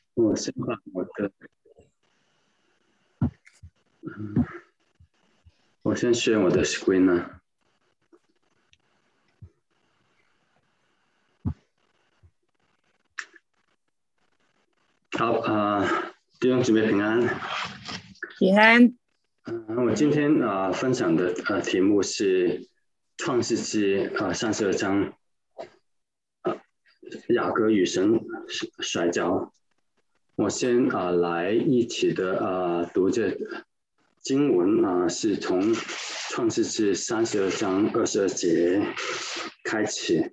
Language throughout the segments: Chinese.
我先把我的，我先share我的 screen 呢。好弟兄姊妹平安。 平安。 我今天分享的题目是创世纪32章，雅各与神摔跤。我先来一起的读这经文是从创世纪32章22节开启。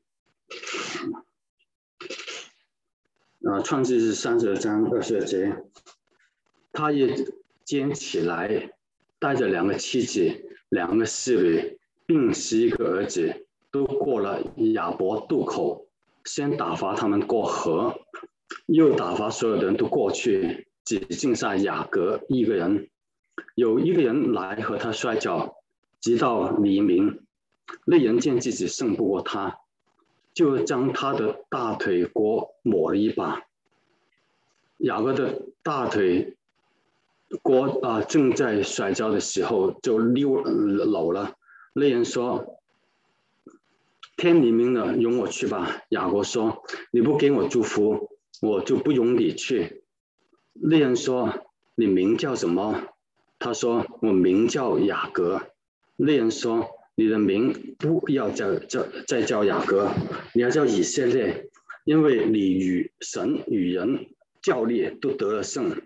创世纪32章22节，他也捡起来，带着2个妻子、2个侍女，并11个儿子，都过了雅博渡口，先打发他们过河，又打发所有的人都过去，只剩下雅各一个人。有一个人来和他摔跤，直到黎明。那人见自己胜不过他，就将他的大腿骨抹了一把。雅各的大腿骨正在摔跤的时候就溜了。那人说：“天黎明了，容我去吧。”雅各说：“你不给我祝福，我就不容你去。”那人说：“你名叫什么？”他说：“我名叫雅各。”那人说：“你的名不要再叫雅各，你要叫以色列，因为你与神与人较力都得了胜。”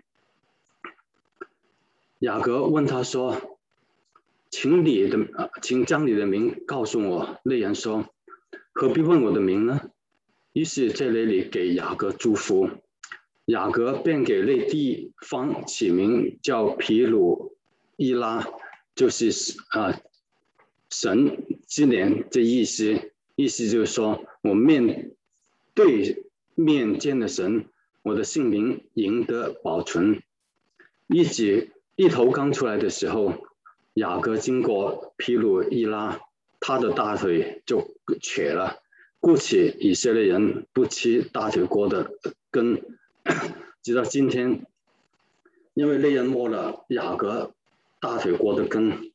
雅各问他说：“请将你的名告诉我。”那人说：“何必问我的名呢？”于是在那里给雅各祝福。雅各便给那地方起名叫毗鲁伊拉，就是神之年的意思。意思就是说，我面对面见的神，我的性命赢得保存。一头刚出来的时候，雅各经过毗鲁伊拉，他的大腿就瘸了。故此以色列人不吃大腿骨的根，直到今天，因为那人摸了雅各大腿骨的根。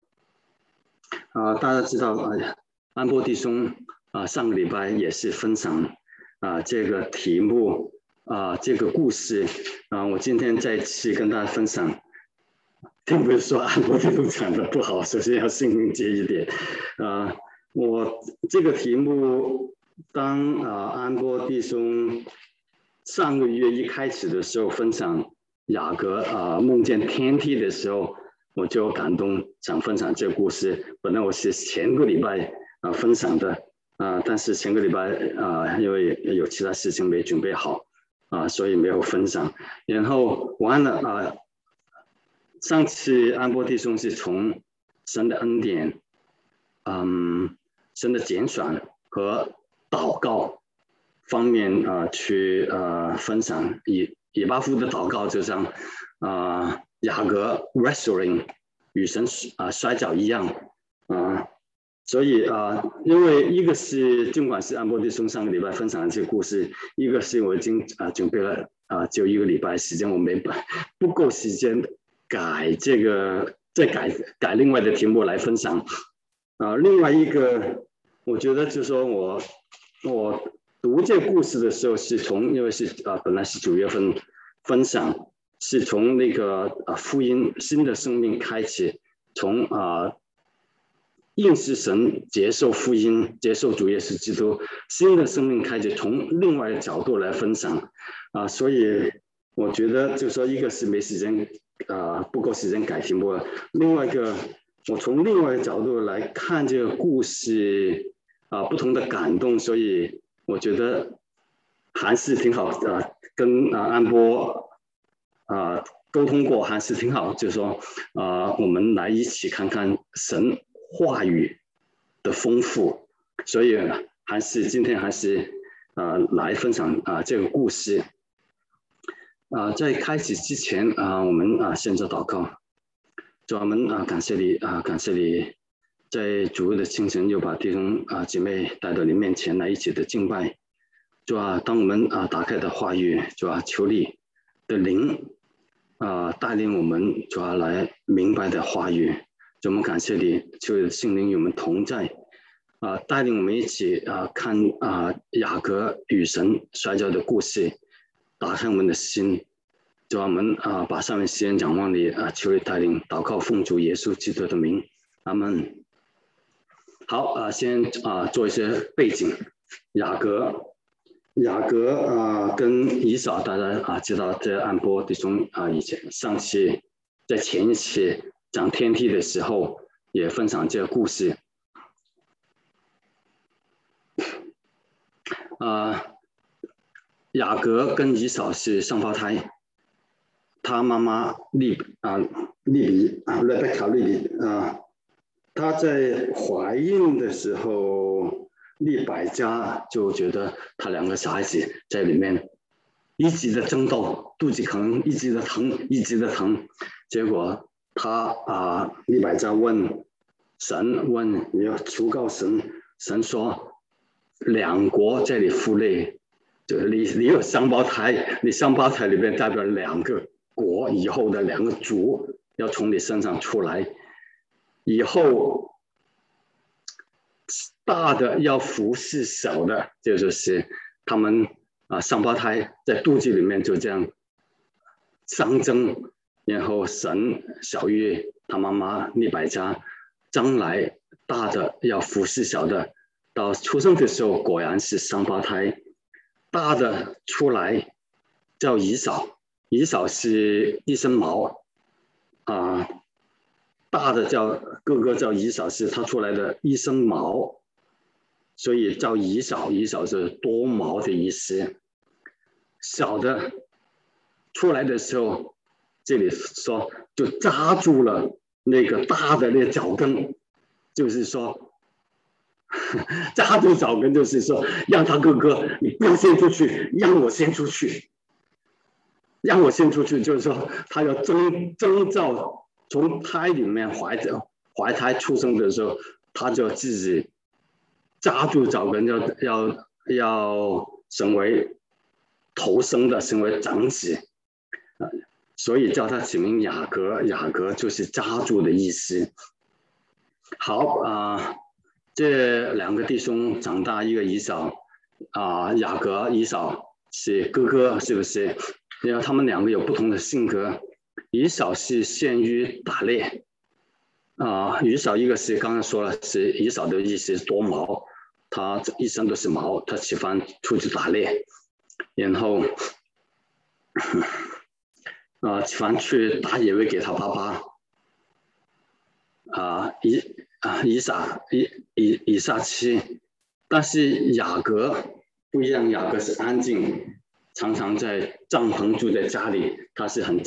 大家知道安波弟兄上个礼拜也是分享这个题目这个故事我今天再次跟大家分享，并不是说安波弟兄讲的不好，首先要心结一点我这个题目当安波弟兄上个月一开始的时候分享雅各梦见天梯的时候，我就感动想分享这个故事。本来我是前个礼拜分享的但是前个礼拜因为有其他事情没准备好所以没有分享。然后完了上次安波弟兄是从神的恩典神的拣选和祷告方面去分享。以巴弗的祷告就像雅各 wrestling 与神摔跤一样所以因为一个是尽管是安波弟兄上个礼拜分享的这个故事，一个是我已经准备了就1个礼拜时间，我不够时间改这个再改另外的题目来分享另外一个我觉得就是说我读这个故事的时候是从因为是本来是9月份分享，是从那个福音新的生命开始，从认识神、接受福音、接受主耶稣基督新的生命开始，从另外一个角度来分享所以我觉得就是说一个是没时间不够时间改题目了，另外一个我从另外一个角度来看这个故事不同的感动，所以我觉得还是挺好跟安波沟通过，还是挺好，就是说我们来一起看看神话语的丰富，所以今天还是来分享这个故事在开始之前我们先做祷告。主，我们感谢你感谢你在主日的清晨又把弟兄姐妹带到你面前来一起的敬拜。主当我们打开的话语，主求你的灵带领我们主要来明白的话语。我们感谢你，求圣灵与我们同在，带领我们一起看雅各与神摔跤的故事，打开我们的心。主我们把上面时间仰望你求你带领，祷告奉主耶稣基督的名，阿们。好先做一些背景。雅各跟以扫，大家知道，在安波弟兄以前上期在前一期讲天梯的时候也分享这个故事。雅各跟以扫是双胞胎，他妈妈利比她在怀孕的时候，利百加就觉得他两个小孩子在里面一直的争斗，肚子疼，一直的疼，结果他利百加问你要求告神，神说两国这里负累，就是你有双胞胎，你双胞胎里面代表两个国，以后的两个族要从你身上出来，以后大的要服侍小的，就是他们双胞胎在肚子里面就这样相争，然后神小玉他妈妈利百加将来大的要服侍小的，到出生的时候果然是双胞胎，大的出来叫以扫，以扫是一身毛大的哥哥叫以扫，是他出来的一身毛，所以叫以扫，以扫是多毛的意思。小的出来的时候，这里说就扎住了那个大的那个脚跟，就是说扎住脚跟，就是说让他哥哥你不要先出去，让我先出去，就是说他要征召。从胎里面怀胎出生的时候，他就自己扎住脚跟，要成为头生的，成为长子，所以叫他起名雅各，雅各就是扎住的意思。好这两个弟兄长大，一个以扫雅各以扫是哥哥，是不是？然后他们两个有不同的性格。以扫是善于打猎以扫一个是刚刚说了，是以扫的意思是多毛，他一身都是毛，他喜欢出去打猎，然后喜欢去打野味给他爸爸以撒妻，但是雅各不一样，雅各是安静，常常在帐篷住在家里，他是很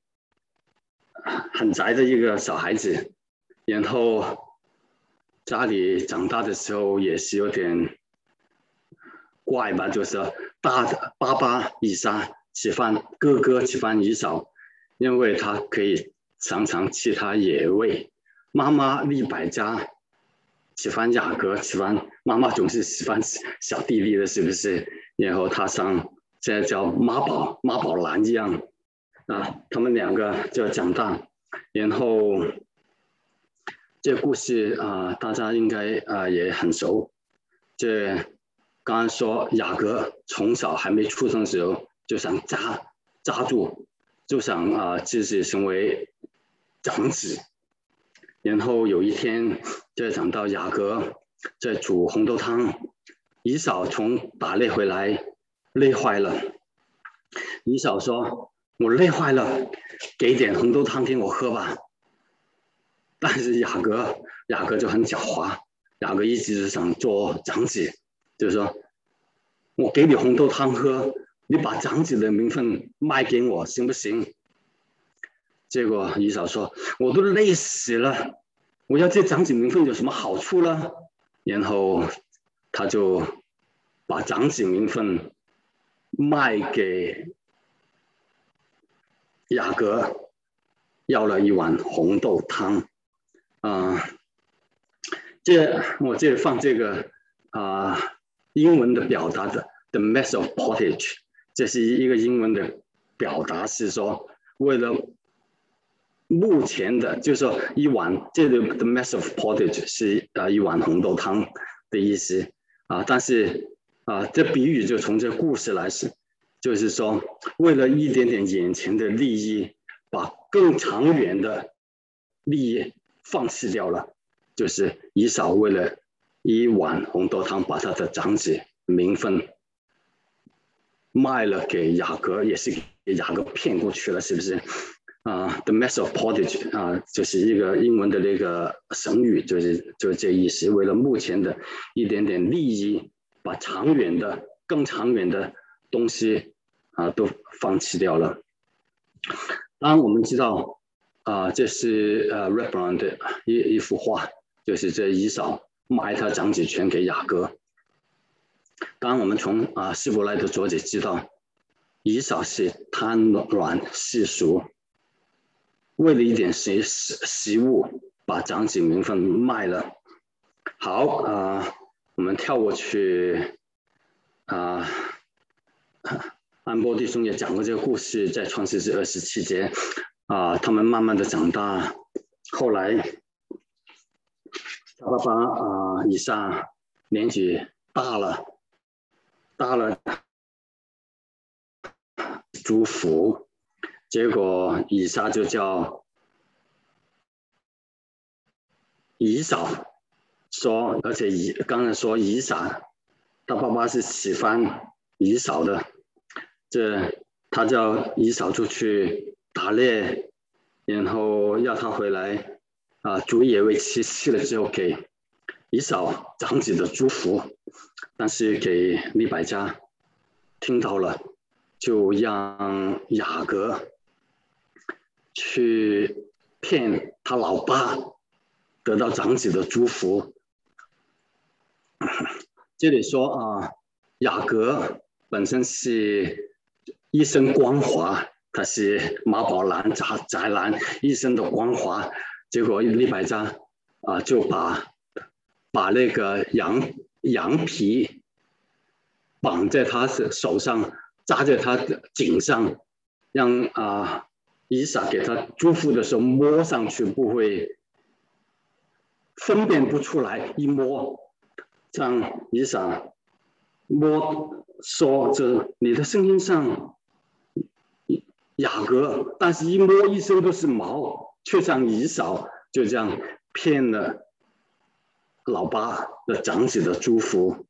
宅的一个小孩子，然后家里长大的时候也是有点怪吧，就是大的爸爸以撒喜欢哥哥喜欢以扫，因为他可以常常吃他野味，妈妈利百加喜欢雅各，妈妈总是喜欢小弟弟的，是不是？然后他现在叫妈宝男一样他们两个就长大，然后这故事大家应该也很熟。这刚刚说雅各从小还没出生的时候就想扎住，就想自己成为长子。然后有一天就讲到雅各在煮红豆汤，以扫从打猎回来累坏了，以扫说我累坏了，给点红豆汤给我喝吧。但是雅各就很狡猾，雅各一直想做长子，就是说我给你红豆汤喝，你把长子的名分卖给我行不行？结果以扫说我都累死了，我要这长子名分有什么好处呢？然后他就把长子名分卖给雅各，要了一碗红豆汤我这放这个英文的表达的 The Mess of Pottage， 这是一个英文的表达是说，为了目前的，就是说一碗，这里的 mess of pottage 是一碗红豆汤的意思但是这比喻就从这故事来是，就是说为了一点点眼前的利益，把更长远的利益放弃掉了，就是以扫为了一碗红豆汤，把他的长子名分卖了给雅各，也是给雅各骗过去了，是不是？The mess of pottage 就是一个英文的那个成语，就是这意思。为了目前的一点点利益，把更长远的东西都放弃掉了。当然，我们知道这是Rembrandt 的一幅画，就是这以扫卖他长子权给雅各。当然，我们从希伯来的作者知道，以扫是贪婪世俗，为了一点食物，把长子名分卖了。好我们跳过去安波弟兄也讲过这个故事，在创世纪27节他们慢慢的长大，后来他爸爸以撒年纪大了祝福，结果以撒就叫以扫说，而且刚才说以撒他爸爸是喜欢以扫的，他叫以扫出去打猎，然后要他回来主也为妻了之后给以扫长子的祝福，但是给利百加听到了，就让雅各去骗他老爸得到长子的祝福。这里说雅各本身是一身光华，他是马宝兰宅男一身的光华，结果利百加就把那个羊皮绑在他的手上，扎在他的颈上，让以撒给他祝福的时候摸上去不会分辨不出来，一摸像以撒摸说着你的声音上雅各，但是一摸一身都是毛，却像以扫，就这样骗了老爸的长子的祝福。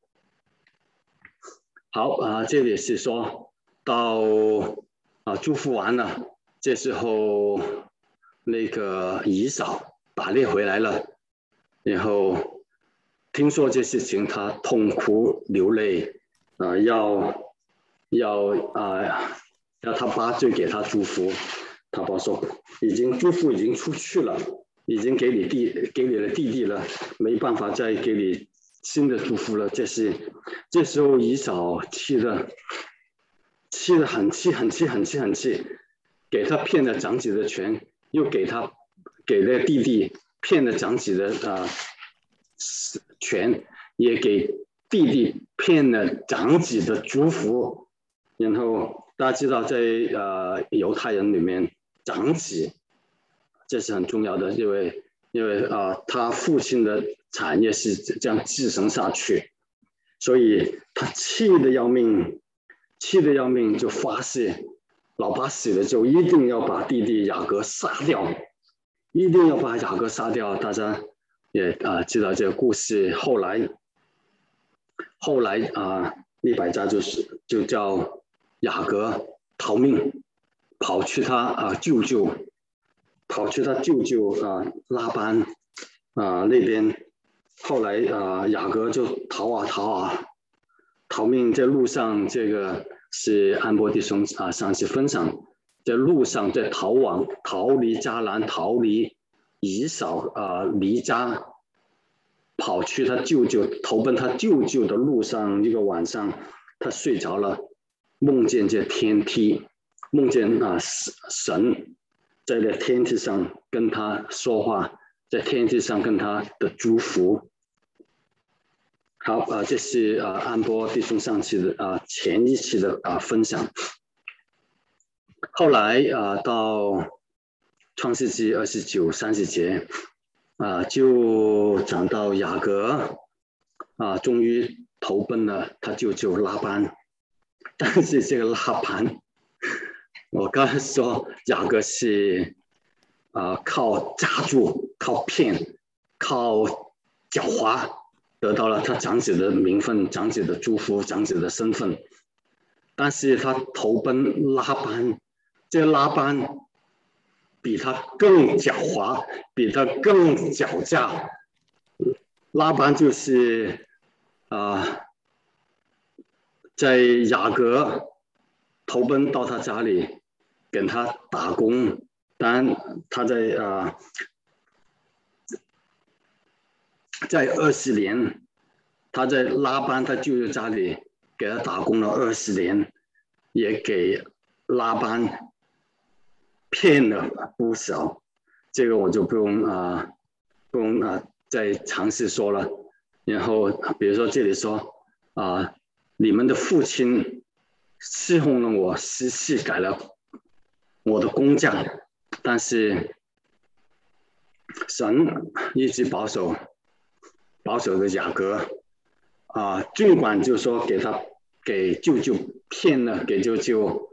好这里是说到祝福完了，这时候那个以扫打猎回来了，然后听说这事情，他痛哭流泪要他爸就给他祝福，他爸说祝福已经出去了，已经给你了弟弟了，没办法再给你新的祝福了。这时候以扫气得很气，给他骗了长子的权，又给了弟弟骗了长子的权，也给弟弟骗了长子的祝福。然后大家知道在犹太人里面，长子这是很重要的，因为他父亲的产业是这样继承下去，所以他气得要命就发誓，老爸死了之后一定要把弟弟雅各杀掉，一定要把雅各杀掉。大家也知道这个故事。后来利百加就叫雅各逃命，跑去他舅舅拉班那边。后来雅各就逃命，在路上，这个是安波弟兄上次分享，在路上在逃离迦南，逃离以扫离家，跑去他舅舅投奔他舅舅的路上，一个晚上他睡着了，梦见这天梯，梦见神在那天梯上跟他说话，在天梯上跟他的祝福。好这是安波弟兄上期的前一期的分享。 后来到创世纪29、30节就讲到雅各终于投奔了他舅舅拉班，但是这个拉班，我刚才说雅各是靠诈助、靠骗、靠狡猾得到了他长子的名分、长子的祝福、长子的身份，但是他投奔拉班，这个拉班比他更狡猾，比他更狡诈。拉班就是在雅各投奔到他家里，给他打工。当然，他在20年，他在拉班他舅舅家里给他打工了20年，也给拉班骗了不少。这个我就不用再尝试说了。然后比如说这里说你们的父亲侍奉了我14改了我的工价，但是神一直保守的雅各尽管就说给舅舅骗了，给舅舅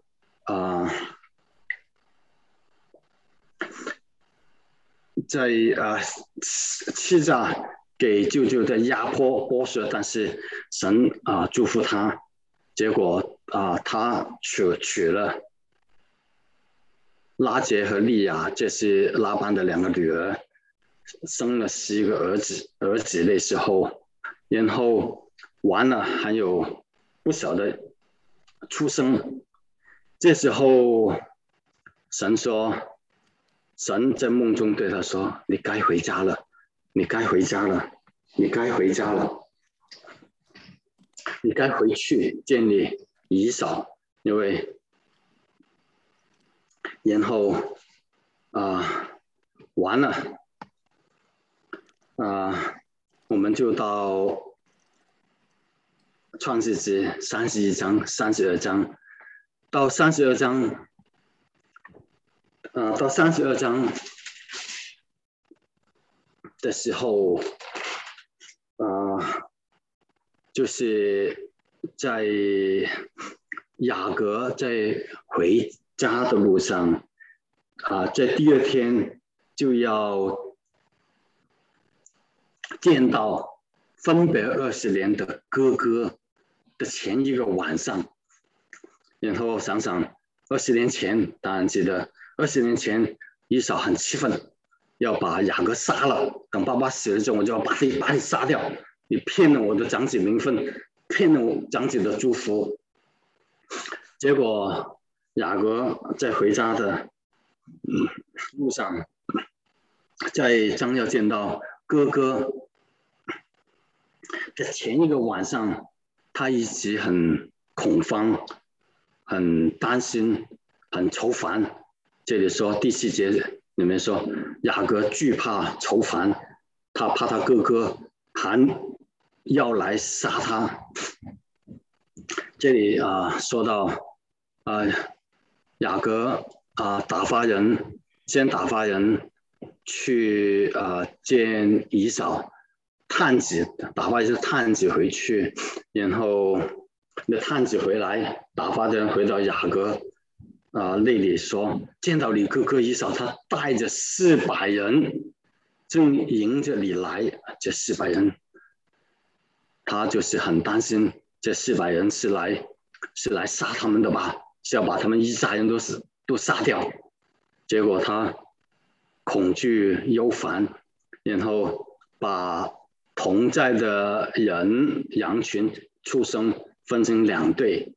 在欺诈，给舅舅的压迫剥削，但是神祝福他，结果他娶了拉结和利亚，这是拉班的2个女儿，生了11个儿子那时候，然后完了还有不少的出生。这时候神在梦中对他说：“你该回家了，你该回家了，你该回家了，你该回去见你姨嫂，因为。”然后完了我们就到创世纪31章、32章，到32章。到32章的时候，就是在雅各在回家的路上，在第2天就要见到分别20年的哥哥的前一个晚上，然后想想20年前，当然记得。20年前，以扫很气愤，要把雅各杀了。等爸爸死了之后，我就要把你杀掉。你骗了我的长子名分，骗了我长子的祝福。结果雅各在回家的路上，在将要见到哥哥的前一个晚上，他一直很恐慌、很担心、很愁烦。这里说第4节里面说，雅各惧怕愁烦，他怕他哥哥还要来杀他。这里说到雅各先打发人去见以扫探子，打发一些探子回去，然后那探子回来，打发的人回到雅各那里说，见到你哥哥以扫，他带着400人正迎着你来。这400人，他就是很担心，这400人是来杀他们的吧？是要把他们以撒人都杀掉。结果他恐惧忧烦，然后把同在的人、羊群、畜生分成2队，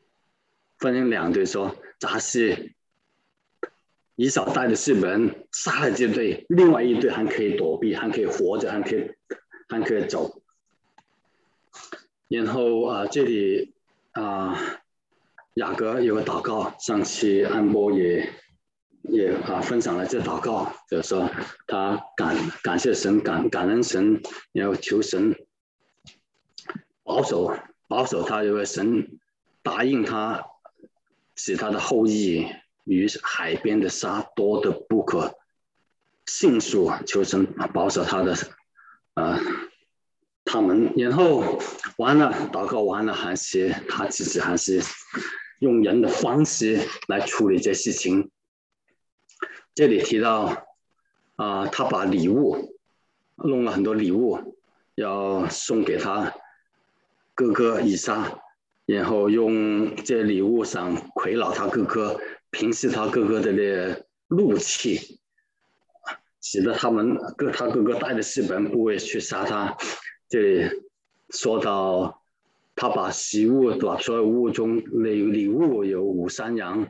说。杂是以扫带的400人杀了这队，另外1队还可以躲避，还可以活着，还可以走。然后这里雅各有个祷告，上期安波也分享了这祷告，就是说他感谢神，感恩神，然后求神保守他，因为神答应他。使他的后裔与海边的沙多得不可胜数，求神保守他们。然后完了，祷告完了，还是他自己还是用人的方式来处理这事情。这里提到他把礼物弄了很多礼物要送给他哥哥以撒，然后用这礼物上贿赂他哥哥，平息他哥哥的怒气，使得他哥哥带着士兵不会去杀他。这里说到他把食物，把所有物中礼物有母山羊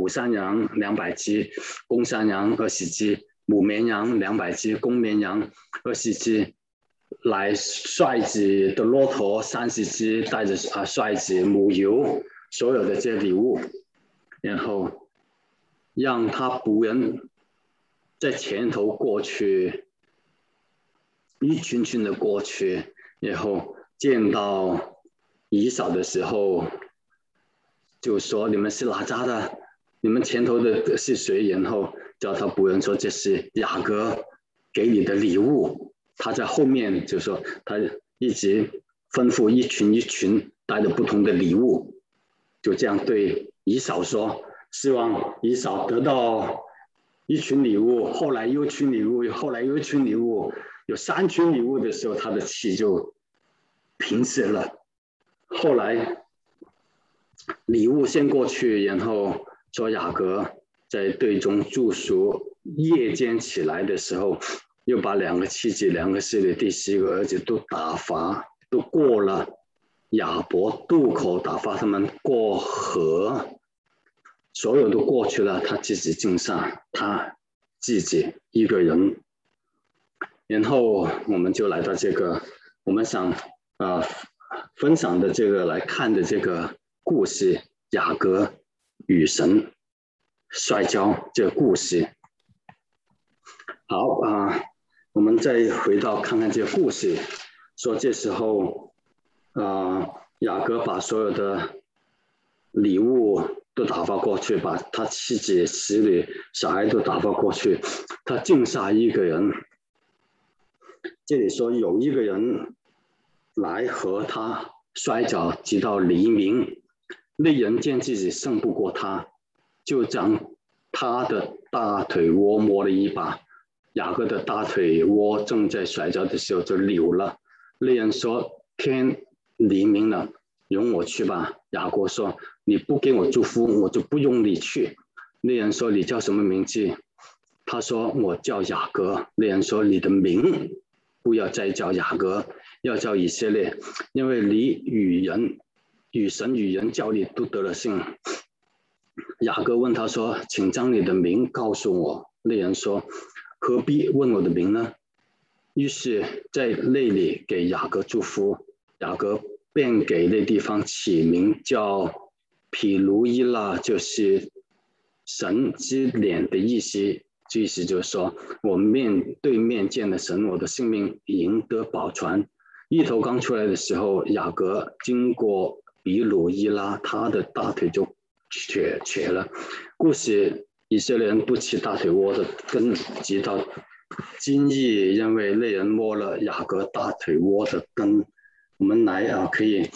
200只，公山羊20只，母绵羊200只，公绵羊20只，来率子的骆驼30只，带着率子母油，所有的这些礼物，然后让他仆人在前头过去，一群群的过去，然后见到以扫的时候，就说你们是哪家的？你们前头的是谁？然后叫他仆人说这是雅各给你的礼物。他在后面就说他一直吩咐一群一群带着不同的礼物，就这样对以扫说，希望以扫得到一群礼物，后来又一群礼物，后来又一群礼物，有3群礼物的时候，他的气就平息了。后来礼物先过去，然后说雅各在队中住宿，夜间起来的时候，又把2个妻子、2个侍女、第10个儿子都打发，都过了雅博渡口，打发他们过河，所有都过去了，他自己进上，他自己一个人。然后我们就来到这个我们想分享的这个来看的这个故事，雅各与神摔跤这个故事。好我们再回到看看这个故事，说这时候雅各把所有的礼物都打发过去，把他妻子、使女、小孩都打发过去，他净杀一个人。这里说有一个人来和他摔跤，直到黎明。那人见自己胜不过他，就将他的大腿窝摸了一把。雅各的大腿窝正在摔跤的时候就流了。那人说：天黎明了，容我去吧。雅各说：你不给我祝福，我就不用你去。那人说：你叫什么名字？他说：我叫雅各。那人说：你的名不要再叫雅各，要叫以色列，因为你与神与人叫你都得了信。雅各问他说：请将你的名告诉我。那人说：何必问我的名呢？于是在那里给雅各祝福。雅各便给那地方起名叫毗卢伊拉，就是神之脸的意思。意思就是说，我面对面见了神，我的性命赢得保全。一头刚出来的时候，雅各经过毗卢伊拉，他的大腿就瘸了。故事以色列人不起大腿窝的根，直到今日，因为那人摸了雅各大腿窝的根。我们来可以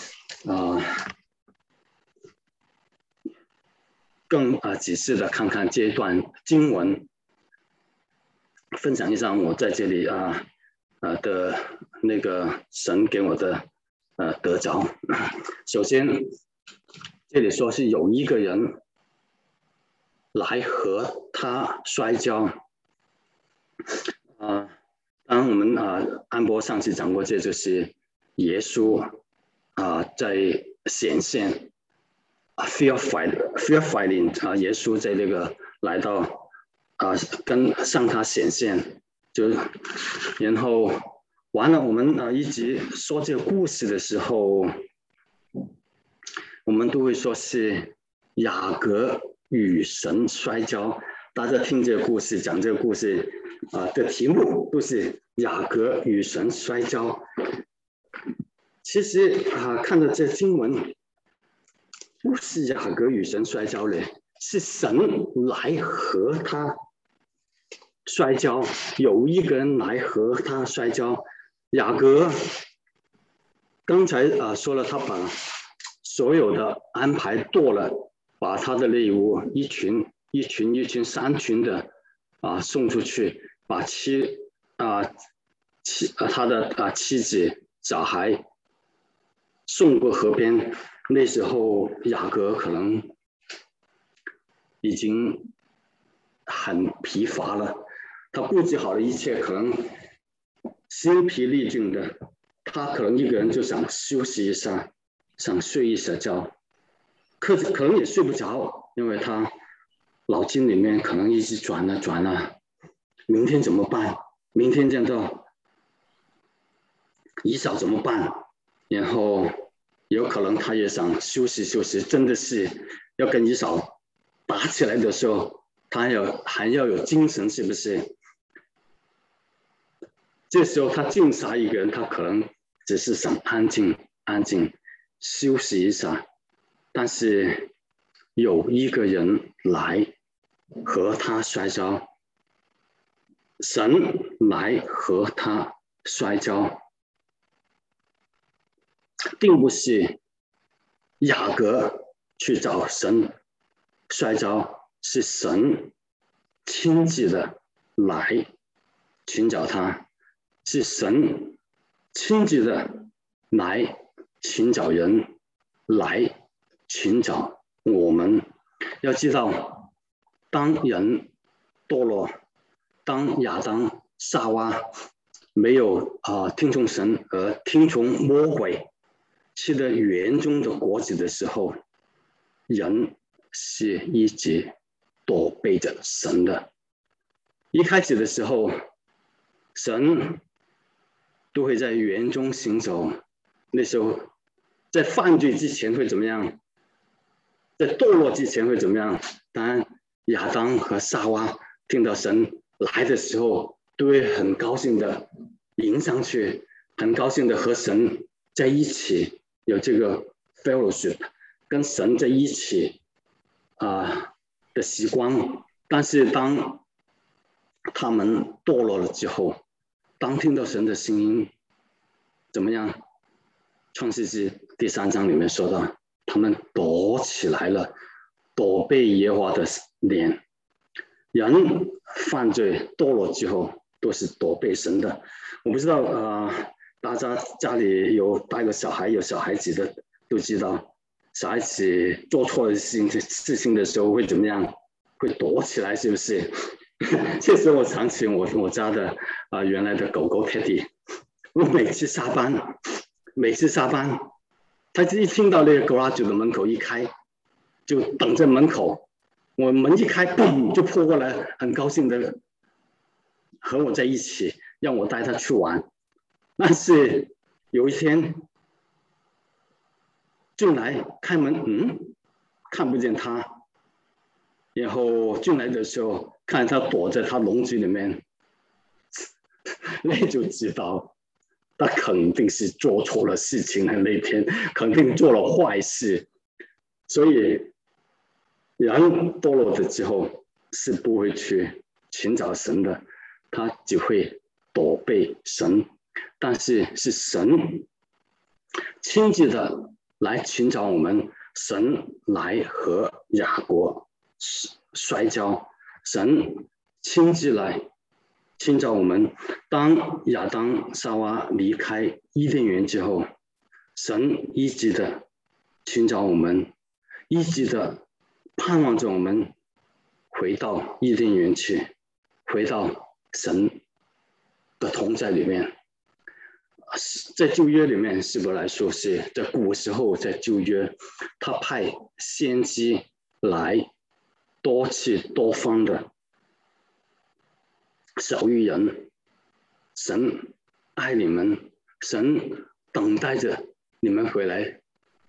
更仔细的看看这一段经文，分享一下我在这里的那个神给我的得着。首先这里说是有一个人来和他摔跤。当然我们安博上次讲过，这就是耶稣在显现fear fighting 耶稣在那个来到跟向他显现，就然后完了我们一直说这个故事的时候，我们都会说是雅各与神摔跤。大家听这个故事，讲这个故事的题目都是雅各与神摔跤。其实看到这经文，不是雅各与神摔跤嘞， 是神来和他摔跤，有一个人来和他摔跤。雅各刚才说了，他把所有的安排剁了，把他的猎物一群三群的送出去，把他的妻子小孩送过河边。那时候雅各可能已经很疲乏了，他顾及好了一切，可能心疲力尽的，他可能一个人就想休息一下，想睡一下觉，可能也睡不着，因为他脑筋里面可能一直转啊，明天怎么办？明天见到以扫怎么办？然后有可能他也想休息，真的是要跟以扫打起来的时候，他还要有精神，是不是？这时候他净杀一个人，他可能只是想安静休息一下，但是有一个人来和他摔跤，神来和他摔跤，并不是雅各去找神摔跤，是神亲自的来寻找他，是神亲自的来寻找人，来寻找我们。要知道，当人堕落，当亚当夏娃没有听从神而听从魔鬼，吃了园中的果子的时候，人是一直躲避着神的。一开始的时候，神都会在园中行走，那时候在犯罪之前会怎么样？在堕落之前会怎么样？当然，亚当和夏娃听到神来的时候，都会很高兴的迎上去，很高兴的和神在一起，有这个 fellowship， 跟神在一起的习惯。但是当他们堕落了之后，当听到神的声音，怎么样？创世纪第3章里面说到，他们躲起来了，躲避耶和华的脸。人犯罪堕落之后，都是躲避神的。我不知道大家家里有带个小孩，有小孩子的都知道，小孩子做错了事情的时候会怎么样？会躲起来，是不是？这时候我想起我家的原来的狗狗 Teddy， 我每次下班，他一听到那个 garage 的门口一开，就等在门口。我门一开，嘣就扑过来，很高兴的和我在一起，让我带他去玩。但是有一天进来开门，看不见他。然后进来的时候，看他躲在他笼子里面，那就知道他肯定是做错了事情的那天，肯定做了坏事。所以人堕落了之后是不会去寻找神的，他只会躲避神。但是是神亲自的来寻找我们，神来和雅各摔跤，神亲自来寻找我们。当亚当夏娃离开伊甸园之后，神一直的寻找我们，一直的盼望着我们回到伊甸园去，回到神的同在里面。在旧约里面，希伯来书是在古时候，在旧约，他派先知来多次多方的小玉人，神爱你们，神等待着你们回来，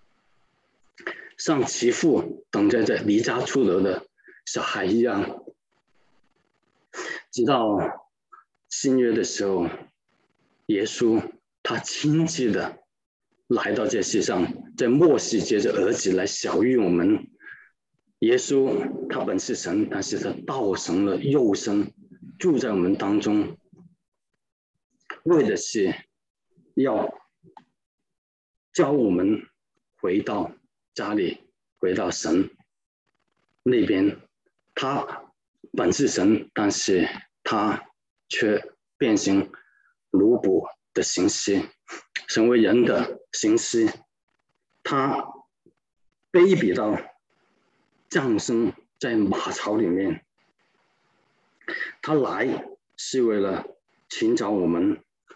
像媳妇等待着离家出走的小孩一样。直到新约的时候，耶稣他亲自的来到这世上，在末世接着儿子来小育我们， 耶稣他本是神，但是他道成了肉身，住在我们当中，为的是要教我们回到家里，回到神那边。他本是神，但是他却变形奴仆的形式，成为人的形式。他卑鄙到降生在马槽里面。他来是为了寻找我们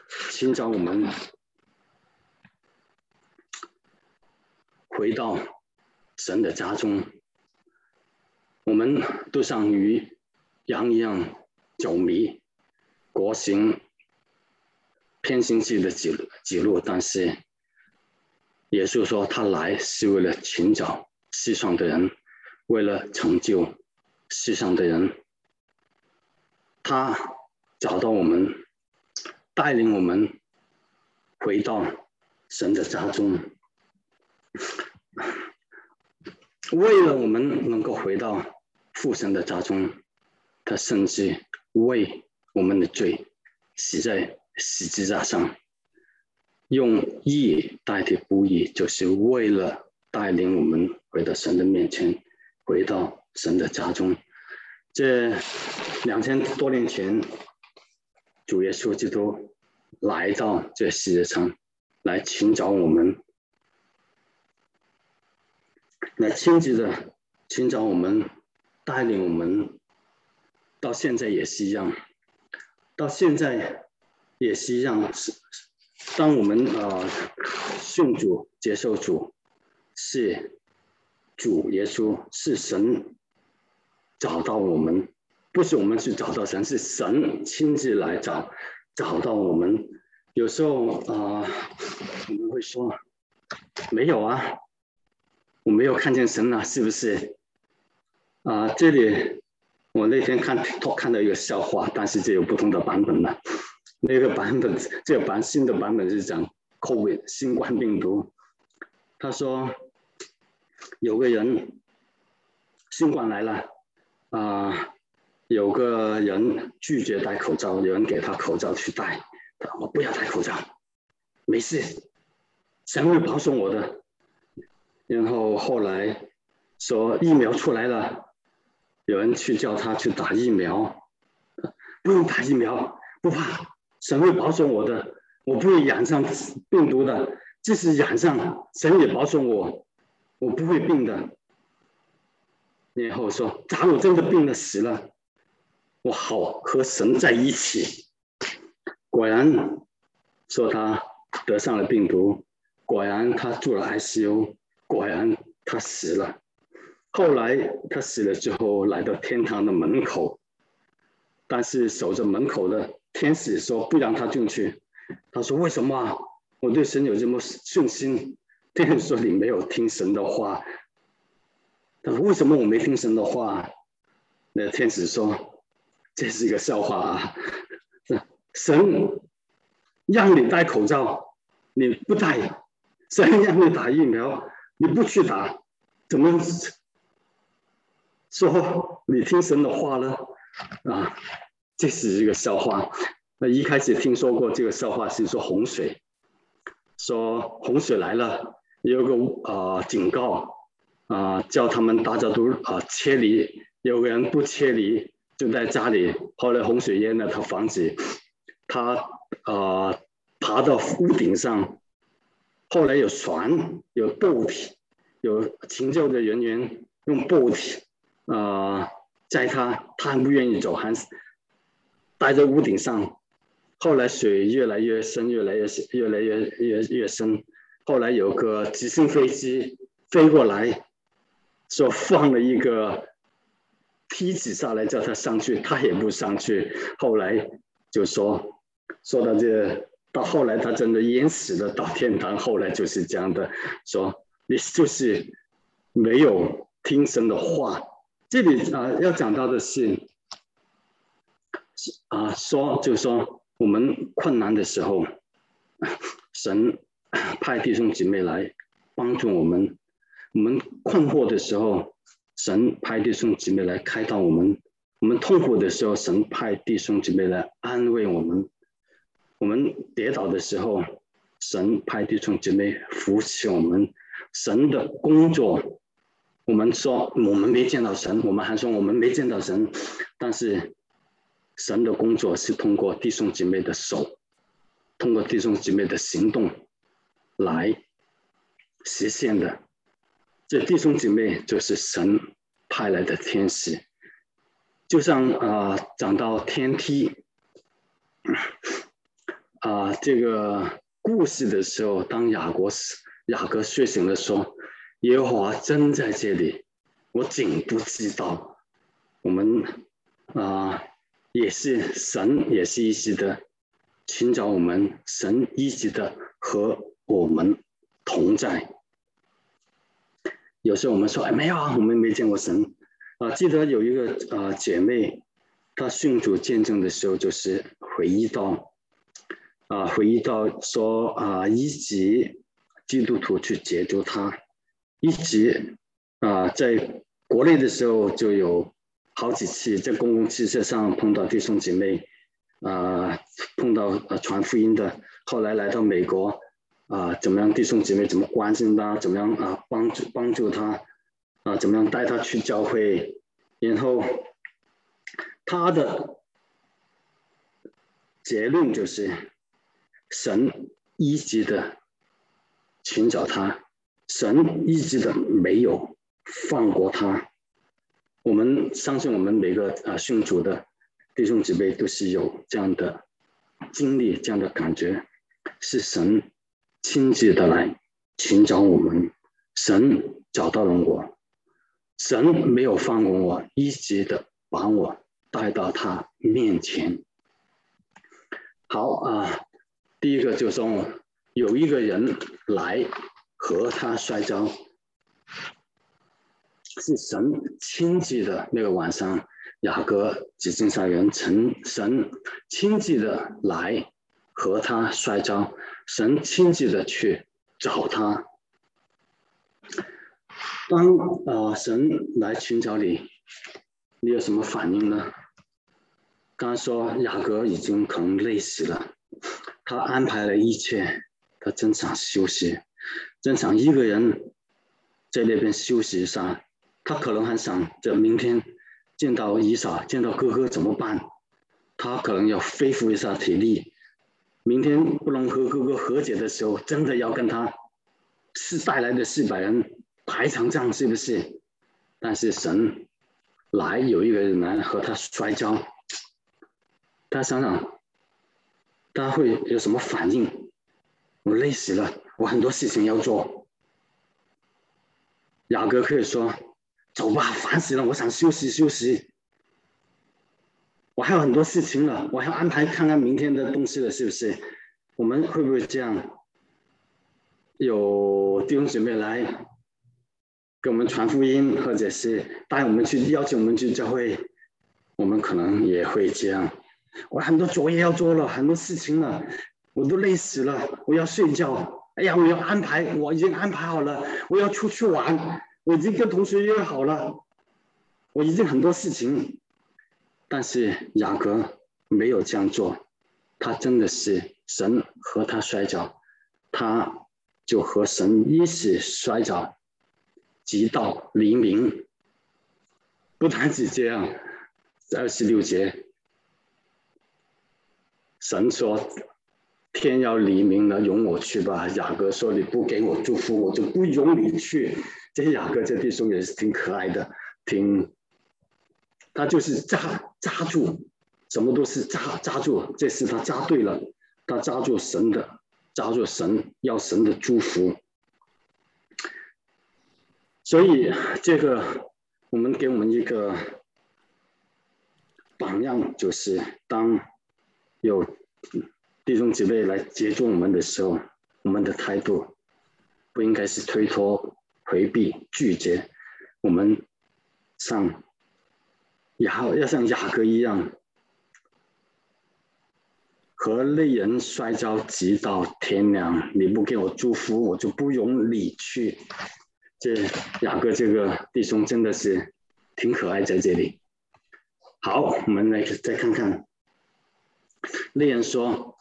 回到神的家中。我们都像与羊一样走迷，国行偏心自己的己路，但是耶稣说他来是为了寻找世上的人，为了成就世上的人。他找到我们，带领我们回到神的家中。为了我们能够回到父神的家中，他甚至为我们的罪死在十字架上，用义代替不义，就是为了带领我们回到神的面前，回到神的家中。这2000多年前，主耶稣基督来到这世界上，来寻找我们，来亲自的寻找我们，带领我们。到现在也是一样，当我们信主接受主，是主耶稣，是神找到我们，不是我们去找到神，是神亲自来找到我们。有时候我们会说没有啊，我没有看见神啊，是不是？这里我那天看到一个笑话，但是这有不同的版本了。那个版本，新的版本是讲 COVID 新冠病毒。他说有个人新冠来了，有个人拒绝戴口罩，有人给他口罩去戴，他说我不要戴口罩，没事，神会保守我的。然后后来说疫苗出来了，有人去叫他去打疫苗，不用打疫苗，不怕，神会保守我的，我不会染上病毒的，即使染上，神也保守我，我不会病的。然后说，假如真的病了死了，我好和神在一起。果然说他得上了病毒，果然他住了 ICU， 果然他死了。后来他死了之后来到天堂的门口，但是守着门口的天使说不让他进去。他说为什么啊？我对神有这么信心。天使说你没有听神的话。他说为什么我没听神的话？那天使说这是一个笑话啊，神让你戴口罩你不戴，神让你打疫苗你不去打，怎么说你听神的话呢？这是一个笑话。那一开始听说过这个笑话是说洪水，说洪水来了，有个警告叫他们大家都撤离，有个人不撤离就在家里。后来洪水淹了他房子，他爬到屋顶上，后来有船有 boat， 有拯救的人员用 boat载他还不愿意走，还待在屋顶上。后来水越来越深，越来越深。后来有个直升飞机飞过来，说放了一个梯子下来叫他上去，他也不上去。后来就说到到后来他真的淹死了，到天堂。后来就是这样的，说你就是没有听神的话。这里要讲到的是就是说我们困难的时候，神派弟兄姐妹来帮助我们。我们困惑的时候， 神派弟兄姐妹来开导我们，我们痛苦的时候，神派弟兄姐妹来安慰我们，我们跌倒的时候，神派弟兄姐妹扶起我们。神的工作，我们说我们没见到神，我们还说我们没见到神，但是神的工作是通过弟兄姐妹的手，通过弟兄姐妹的行动来实现的。这弟兄姐妹就是神派来的天使，就像讲到天梯这个故事的时候，当雅各睡醒的时候，耶和华真在这里，我竟不知道。我们也是神，也是一直的寻找我们，神一直的和我们同在。有时候我们说，没有啊，我们没见过神记得有一个姐妹，她信主见证的时候，就是回忆到说一直基督徒去接触她，一直在国内的时候就有好几次在公共汽车上碰到弟兄姐妹碰到传福音的，后来来到美国怎么样弟兄姐妹怎么关心他，怎么样帮助他怎么样带他去教会，然后他的结论就是神一直的寻找他，神一直的没有放过他。我们相信我们每个信主的弟兄姐妹都是有这样的经历，这样的感觉，是神亲自的来寻找我们，神找到了我，神没有放过我，一直的把我带到他面前。好第一个就说有一个人来和他摔跤，是神亲自的。那个晚上，雅各指证杀人，神亲自的来和他摔跤，神亲自的去找他。当神来寻找你，你有什么反应呢？刚才说雅各已经可能累死了，他安排了一切，他真想休息，真想一个人在那边休息一下。他可能还想着明天见到以扫，见到哥哥怎么办？他可能要恢复一下体力，明天不能和哥哥和解的时候，真的要跟他带来的400人打一场仗，是不是？但是神来有一个人来和他摔跤，他想想他会有什么反应？我累死了，我很多事情要做。雅各可以说走吧，烦死了，我想休息休息，我还有很多事情了，我还要安排看看明天的东西了，是不是？我们会不会这样？有弟兄姐妹来给我们传福音，或者是带我们去邀请我们去教会，我们可能也会这样。我很多作业要做了，很多事情了，我都累死了，我要睡觉。哎呀，我要安排，我已经安排好了，我要出去玩，我已经跟同学约好了，我已经很多事情。但是雅各没有这样做，他真的是神和他摔跤，他就和神一起摔跤，直到黎明。不单止这样，在26节，神说天要黎明了，容我去吧。雅各说你不给我祝福，我就不容你去。这雅各这弟兄也是挺可爱的，他就是扎住，什么都是扎住。这次他扎对了，他扎住神，要神的祝福。所以这个我们一个榜样，就是当有弟兄姐妹来接触我们的时候，我们的态度不应该是推脱、回避、拒绝，我们要像雅各一样，和类人摔跤直到天亮。你不给我祝福，我就不容你去。 这雅各这个弟兄真的是挺可爱在这里。好，我们来再看看，那人说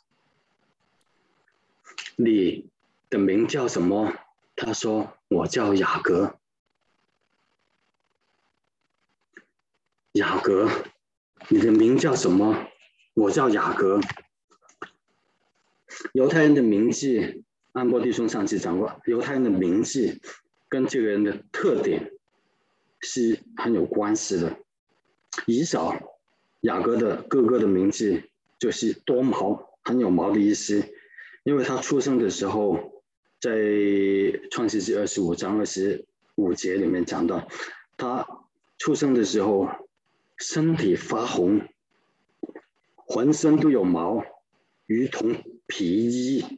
你的名叫什么？他说我叫雅各。雅各，你的名叫什么？我叫雅各。犹太人的名字，安波弟兄上次讲过，犹太人的名字跟这个人的特点是很有关系的。以扫，雅各的哥哥的名字就是多毛，很有毛的意思，因为他出生的时候，在创世纪25章25节里面讲到，他出生的时候身体发红，浑身都有毛，如同皮衣。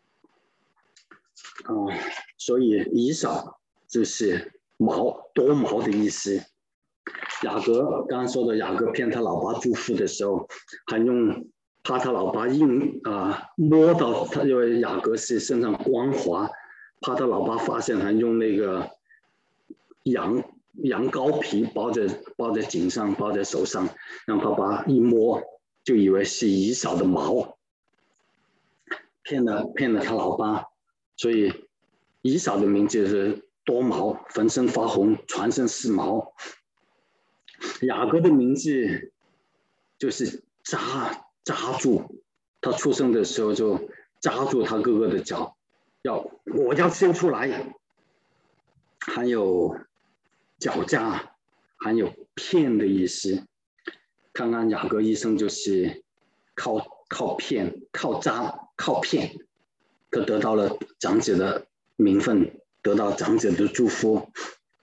所以以扫就是毛，多毛的意思。雅各刚刚说的，雅各骗他老爸祝福的时候，还用怕他老爸摸到他，因为雅各是身上光滑，怕他老爸发现，还用那个羊羔皮包在颈上，包在手上，让爸爸一摸就以为是以扫的毛，骗了他老爸。所以以扫的名字是多毛，浑身发红，全身是毛。雅各的名字就是扎住，他出生的时候就扎住他哥哥的脚，我要伸出来。还有脚架，还有骗的意思。看看雅各一生就是靠骗、靠扎、靠骗，他得到了长子的名分，得到长子的祝福。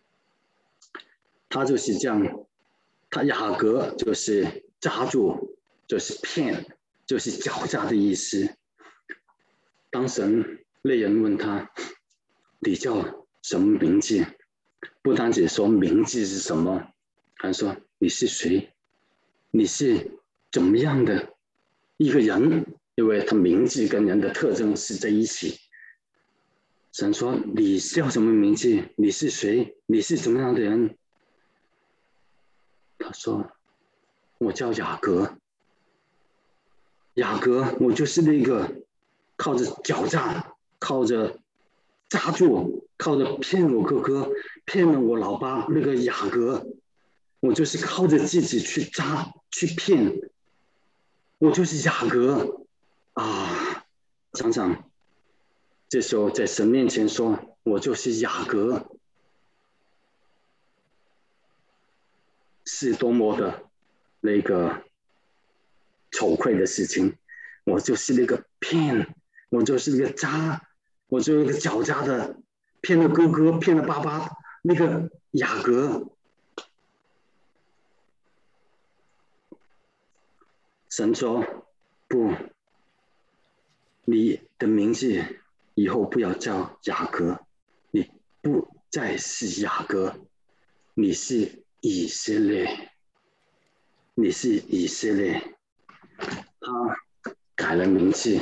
他就是这样，他雅各就是扎住，就是骗，就是狡诈的意思。当神类人问他，你叫什么名字？不单只说名字是什么，还说你是谁，你是怎么样的一个人，因为他名字跟人的特征是在一起。神说你叫什么名字？你是谁？你是怎么样的人？他说我叫雅各。雅各，我就是那个靠着狡诈，靠着扎住，靠着骗我哥哥，骗了我老爸那个雅各，我就是靠着自己去扎去骗，我就是雅各啊！想想这时候在神面前说我就是雅各，是多么的那个丑愧的事情。我就是那个骗，我就是那个渣，我就是那个狡诈的，骗了哥哥，骗了爸爸，那个雅各。神说不，你的名字以后不要叫雅各，你不再是雅各，你是以色列，你是以色列。他改了名字，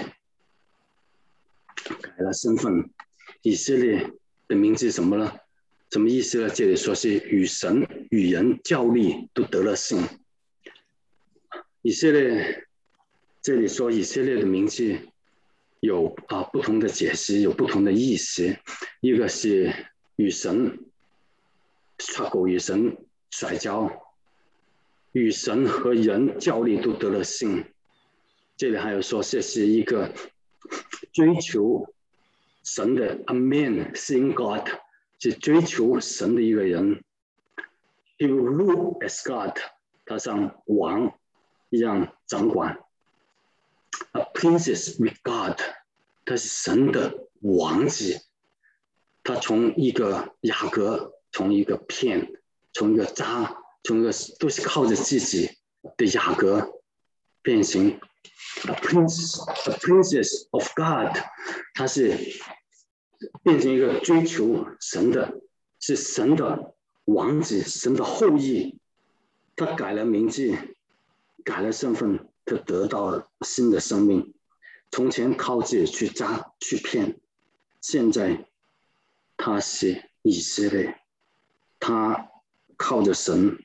改了身份。以色列的名字什么呢？什么意思呢？这里说是与神与人较力都得了胜。以色列，这里说以色列的名字有不同的解释，有不同的意思。一个是与神struggle，与神摔跤，与神和人较力都得了胜。这里还有说这是一个追求神的 a man seeing God， 是追求神的一个人。He will rule as God， 他像王一样掌管。A princess with God， 他是神的王子。他从一个雅各，从一个骗，从一个渣，从一个都是靠着自己的雅各变形。A princess of God， 他是变成一个追求神的，是神的王子，神的后裔。他改了名字，改了身份，他得到了新的生命。从前靠自己去扎去骗，现在他是以色列，他靠着神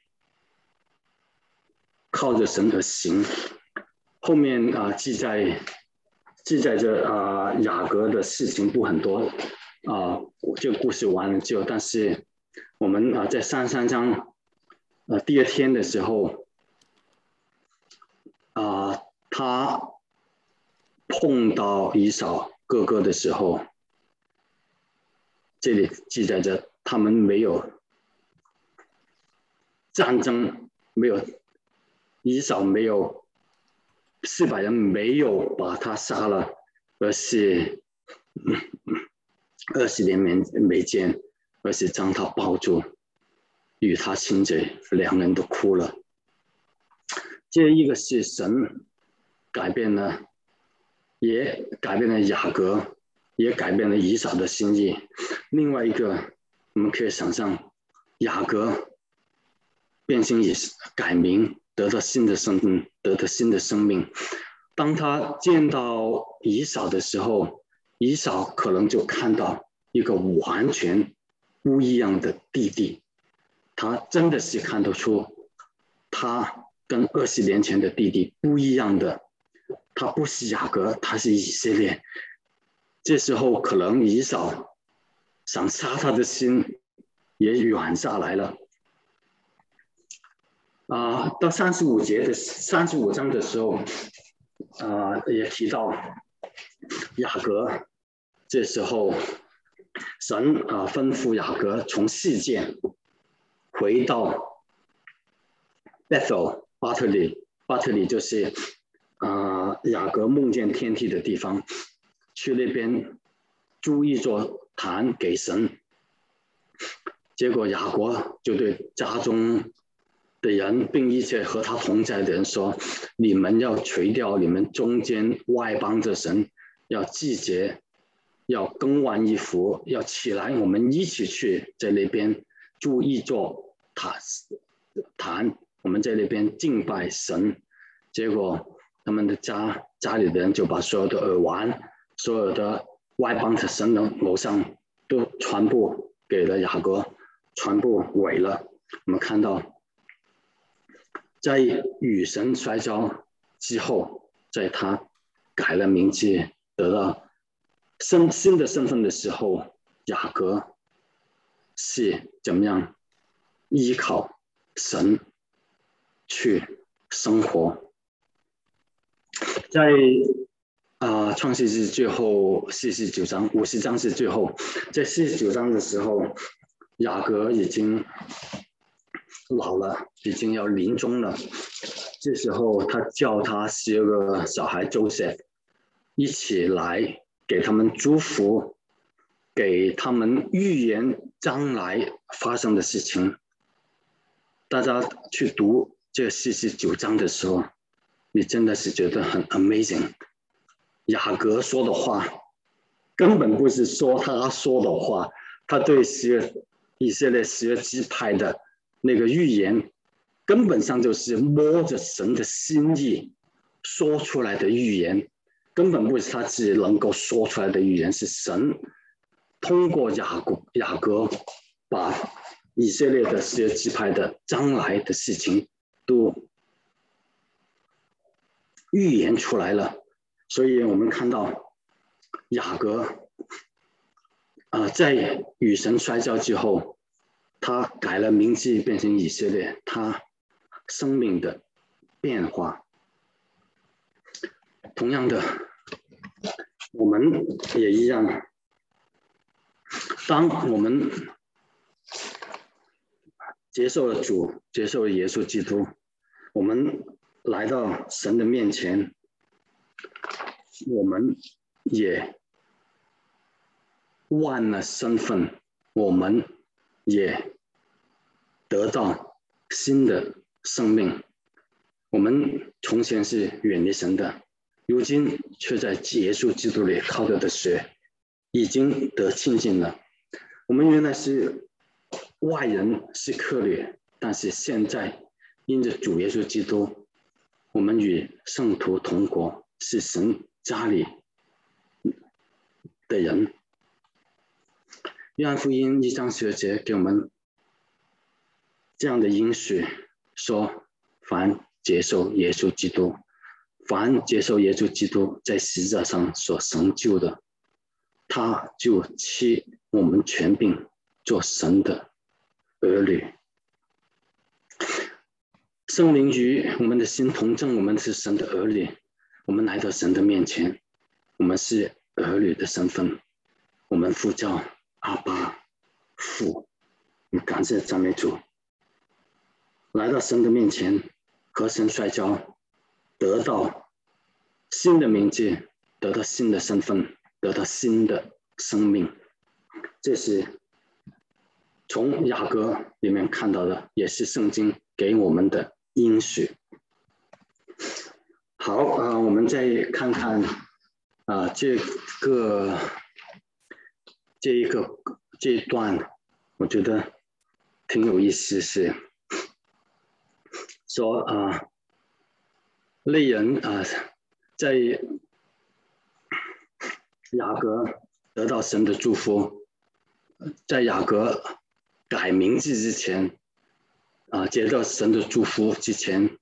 而行。后面记载着雅各的事情不很多这个故事完了之后，但是我们在33章第二天的时候他碰到以扫哥哥的时候，这里记载着他们没有战争，没有以扫没有400人没有把他杀了，而是20年没见，而是将他抱住，与他亲嘴，2人都哭了。这一个是神改变了，也改变了雅各，也改变了以扫的心意。另外一个，我们可以想象，雅各变心也改名，得到新的身份，得到新的生命。当他见到以扫的时候，以扫可能就看到一个完全不一样的弟弟，他真的是看得出他跟20年前的弟弟不一样的，他不是雅各，他是以色列。这时候可能以扫想杀他的心也软下来了。到35章的时候也提到雅各，这时候神吩咐雅各从示剑回到 Bethel 巴特里就是雅各梦见天梯的地方，去那边筑一座坛给神。结果雅各就对家中的人并一切和他同在的人说，你们要除掉你们中间外邦的神，要季节，要更换衣服，要起来，我们一起去在那边筑一座坛，我们在那边敬拜神。结果他们的家里的人就把所有的耳环，所有的外邦的神的偶像都全部给了雅各，全部毁了。我们看到在与神摔跤之后，在他改了名字，得到新的身份的时候，雅各是怎么样依靠神去生活。在创世纪最后49章50章是最后，在49章的时候，雅各已经老了，已经要临终了。这时候他叫他12个小孩 Joseph 一起来给他们祝福，给他们预言将来发生的事情。大家去读这49章的时候，你真的是觉得很 amazing。雅各说的话根本不是他说的话，他对以色列12支派的那个预言根本上就是摸着神的心意说出来的预言，根本不是他自己能够说出来的预言，是神通过雅各把以色列的12支派的将来的事情都预言出来了。所以我们看到雅各在与神摔跤之后，他改了名字变成以色列，他生命的变化。同样的，我们也一样，当我们接受了主，接受了耶稣基督，我们来到神的面前，我们也换了身份，我们也得到新的生命。我们从前是远离神的，如今却在耶稣基督里靠着的血已经得亲近了。我们原来是外人，是客旅，但是现在因着主耶稣基督，我们与圣徒同国，是神家里的人。 约翰福音1章10节给我们这样的应许，说凡接受耶稣基督，凡接受耶稣基督在十字架上所成就的，他就赐我们权柄做神的儿女。圣灵与我们的心同证，我们是神的儿女，我们来到神的面前，我们是儿女的身份，我们呼叫阿爸父，感谢赞美主。来到神的面前，和神摔跤，得到新的名字，得到新的身份，得到新的生命。这是从雅歌里面看到的，也是圣经给我们的应许。好，我们再看看这一段，我觉得挺有意思，是说类人在雅各得到神的祝福，在雅各改名字之前，接到神的祝福之前，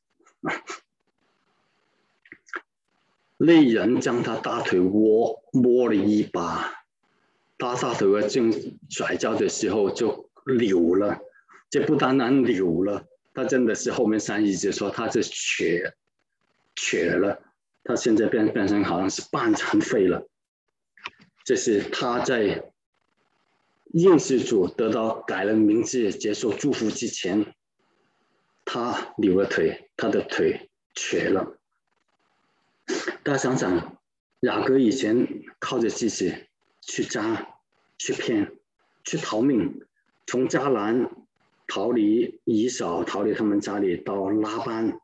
类人将他大腿摸了一把，他大腿正甩跤的时候就扭了，这不单单扭了，他真的是后面3节说他是瘸了，他现在变成好像是半残废了。这是他在认识主得到改了名字接受祝福之前，他扭了腿，他的腿瘸了。大家想想，雅各以前靠着自己去扎去骗去逃命，从迦南逃离以扫，逃离他们家里到拉班，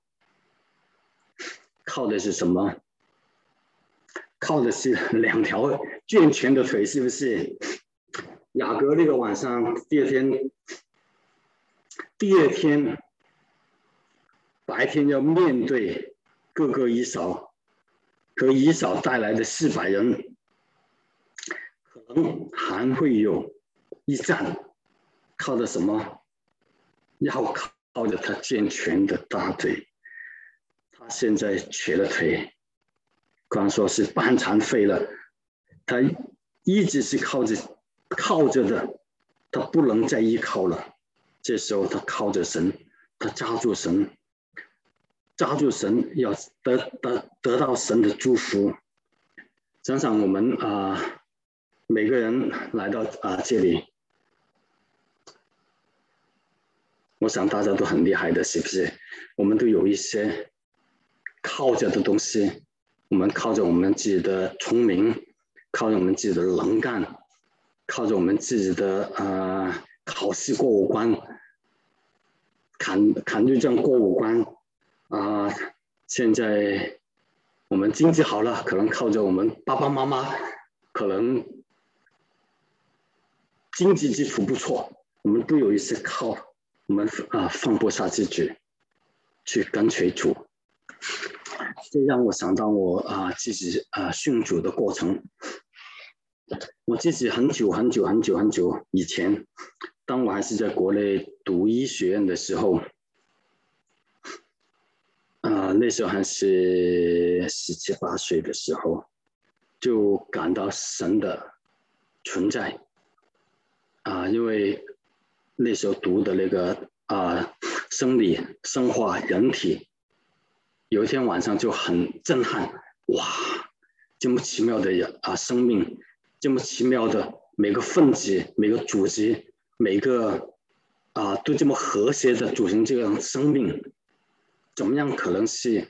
靠的是什么？靠的是2条健全的腿，是不是？雅各那个晚上，第二天白天要面对各个以扫和以扫带来的400人，可能还会有一战，靠的什么？要靠着他健全的大腿。他现在瘸了腿，刚说是半残废了，他一直是靠着的，他不能再依靠了。这时候他靠着神，他抓住神，要得到神的祝福。想想我们每个人来到这里，我想大家都很厉害的，是不是？我们都有一些靠着的东西，我们靠着我们自己的聪明，靠着我们自己的能干，靠着我们自己的考试过5关，考虑证过5关现在我们经济好了，可能靠着我们爸爸妈妈，可能经济基础不错，我们都有一些靠，我们放不下自己去跟随主。这让我想到我自己信主的过程。我自己很久以前，当我还是在国内读医学院的时候，那时候还是17、18岁的时候，就感到神的存在因为那时候读的那个生理、生化、人体，有一天晚上就很震撼，哇，这么奇妙的生命，这么奇妙的每个分子、每个组织、每个都这么和谐的组成这样生命，怎么样可能是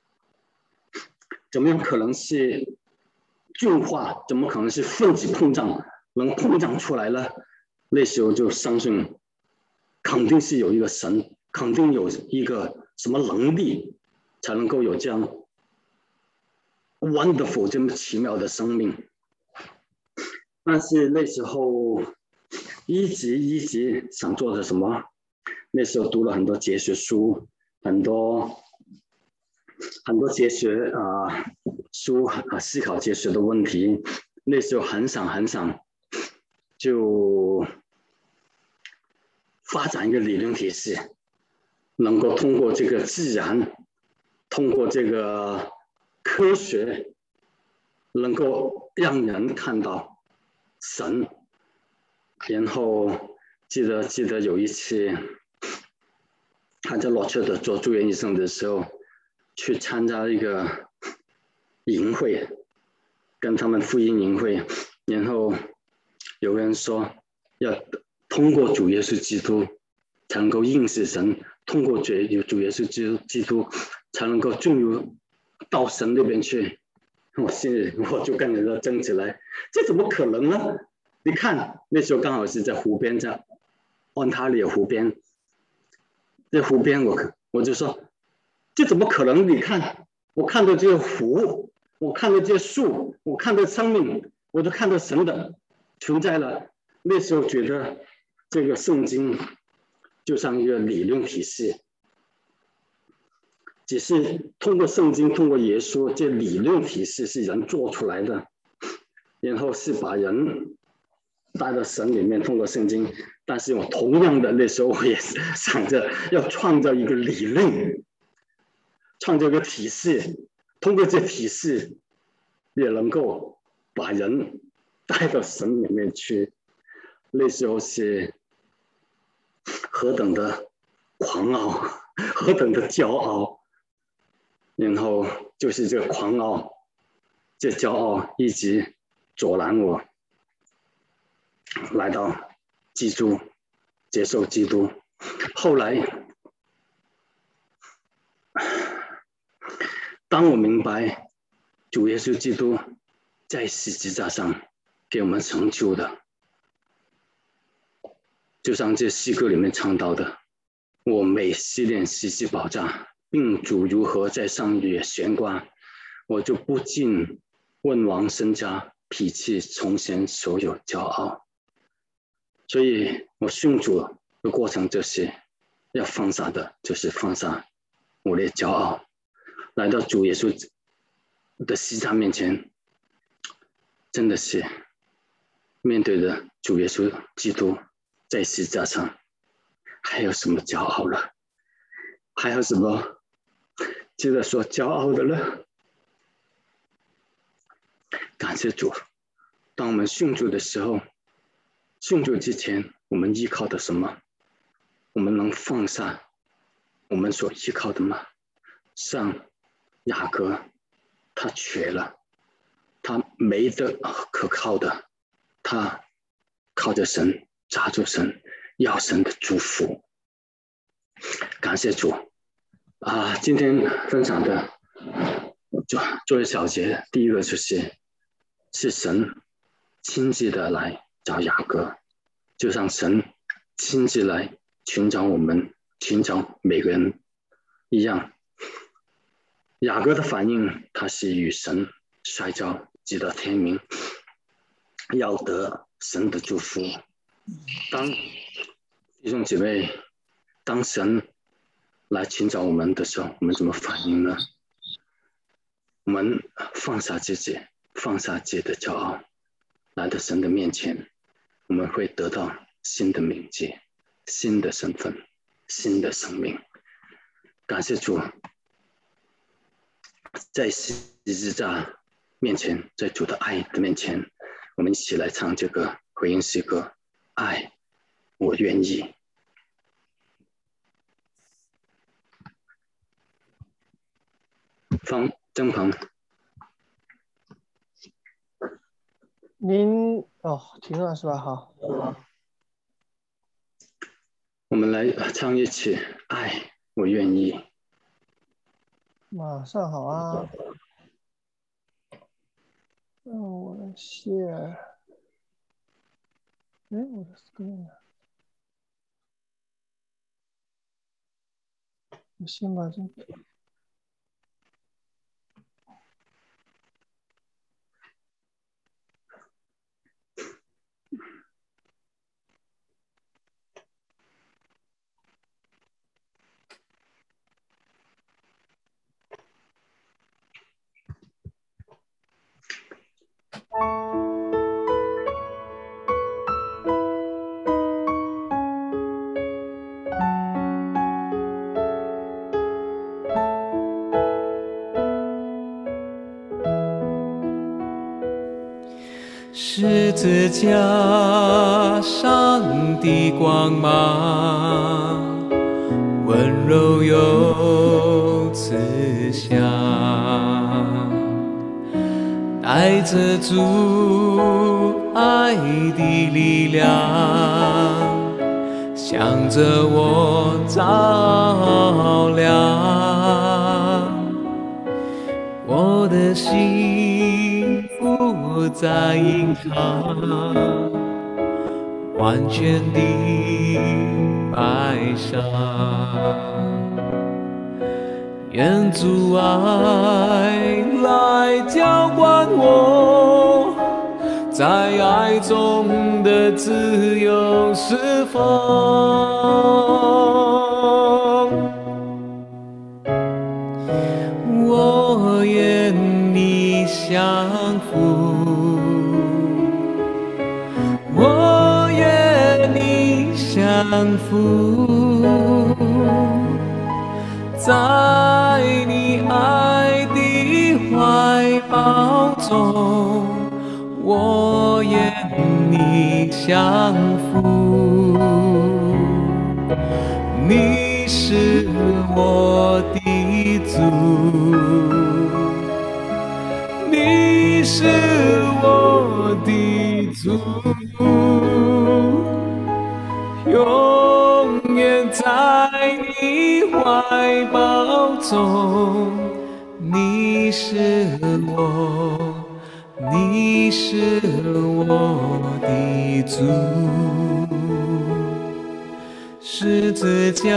进化？怎么可能是分子碰撞能碰撞出来呢？那时候就相信，肯定是有一个神，肯定有一个什么能力，才能够有这样 wonderful 这么奇妙的生命。但是那时候一直想做的什么？那时候读了很多哲学书，很多哲学书思考哲学的问题。那时候很想就发展一个理论体系，能够通过这个自然，通过这个科学，能够让人看到神。然后记得有一次，他在罗彻的做住院医生的时候，去参加一个营会，跟他们福音营会，然后有人说要通过主耶稣基督才能够认识神，通过主耶稣基督才能够进入到神那边去。我心里我就跟人家争起来，这怎么可能呢？你看那时候刚好是在湖边，在安塔利亚湖边，在湖边我就说，这怎么可能？你看我看到这个湖，我看到这些树，我看到生命，我都看到神的存在了。那时候觉得这个圣经就像一个理论体系，只是通过圣经，通过耶稣，这理论体系是人做出来的，然后是把人带到神里面，通过圣经。但是我同样的那时候我也想着要创造一个理论，创造一个体系，通过这体系也能够把人带到神里面去。那时候是何等的狂傲，何等的骄傲，然后就是这个狂傲，这骄傲一直阻拦我来到基督，接受基督。后来当我明白主耶稣基督在十字架上给我们成就的，就像这诗歌里面唱到的，我每思念十字宝座，并主如何在上面悬挂，我就不禁问王身家，脾气从前所有骄傲。所以我信主的过程就是要放下的，就是放下我的骄傲，来到主耶稣的十字架面前，真的是面对着主耶稣基督在十字架上，还有什么骄傲了？还有什么值得说骄傲的呢？感谢主，当我们信主的时候，信主之前我们依靠的什么？我们能放下我们所依靠的吗？像雅各，他瘸了，他没得可靠的，他靠着神，抓住神，要神的祝福。感谢主啊！今天分享的做一小节，第一个是神亲自的来找雅各，就像神亲自来寻找我们，寻找每个人一样。雅各的反应，他是与神摔跤，直到天明，要得神的祝福。当弟兄姐妹，当神来寻找我们的时候，我们怎么反应呢？我们放下自己，放下自己的骄傲，来到神的面前，我们会得到新的冥界、新的身份、新的生命。感谢主，在十字架面前，在主的爱的面前，我们一起来唱这个回应诗歌：爱，我愿意。郑鹏， 您停了是吧？好， 我们来唱一曲《爱，我愿意》。 马上好啊。让我来share。我的 screen 呢？我先把这个。 十字架上的光芒，温柔又慈祥，带着主爱的力量，向着我照亮。我的心不再隐藏，完全的摆上，愿主爱来浇灌我，在爱中的自由释放。我愿你降服，我愿你降服，在你爱的怀抱中，我愿你降服。你是我的主，你是我的主，永远在你怀抱中。你是我，你是我的主。十字架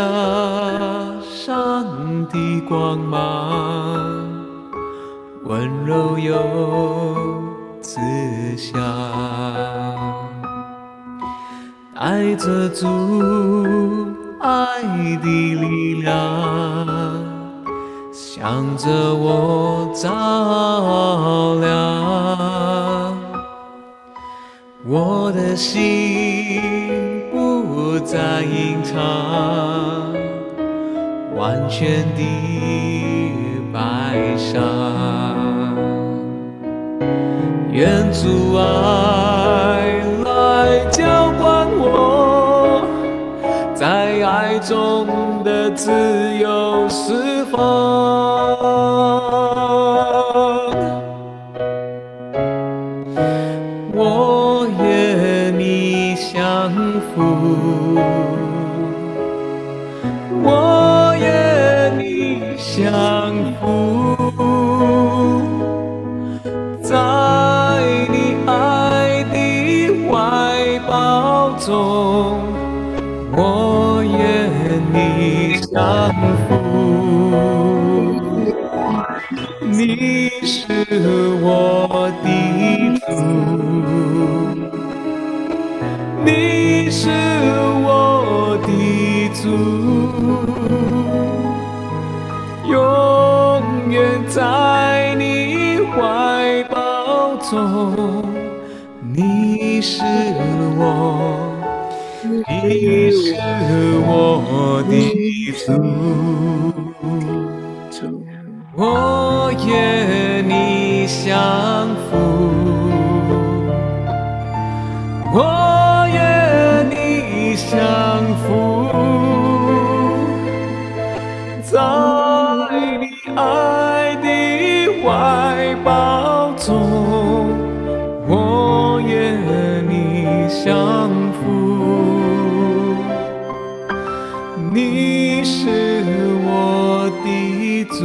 上的光芒，温柔又慈祥，带着主爱的力量，向着我照亮。我的心不再隐藏，完全的摆上。愿主爱来浇灌我，在爱中的自由释放。我愿你降服，我愿你降服，在你爱的怀抱中，我愿你降服。你是我的主，你是我的主，永远在你怀抱中。你是我，你是我的主，我愿你降服，我愿你降服，在你爱的怀抱中，我愿你降服。你是我的主，